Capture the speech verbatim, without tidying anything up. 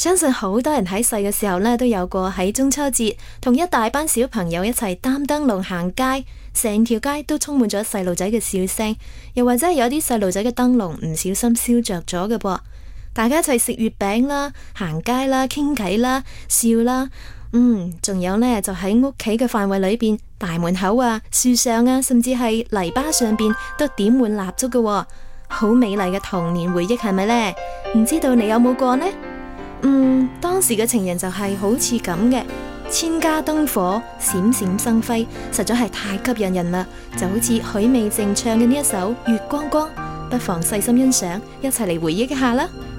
相信好多人喺細嘅時候呢，都有過喺中秋節同一大班小朋友一齊擔燈籠行街，成條街都充滿咗細路仔嘅笑聲，又或者係有啲細路仔嘅燈籠唔小心燒着咗嘅噃。大家一齊食月餅啦，行街啦，傾偈啦，笑啦，嗯，仲有呢，就喺屋企嘅範圍裏邊，大門口啊、樹上啊，甚至係泥巴上邊都點滿蠟燭嘅，好美麗嘅童年回憶係咪呢？唔知道你有冇過呢？嗯，當時嘅情人就係好似咁嘅，千家燈火閃閃生輝，實在係太吸引人啦，就好似許美靜唱嘅呢一首《月光光》，不妨細心欣賞，一齊嚟回憶一下啦。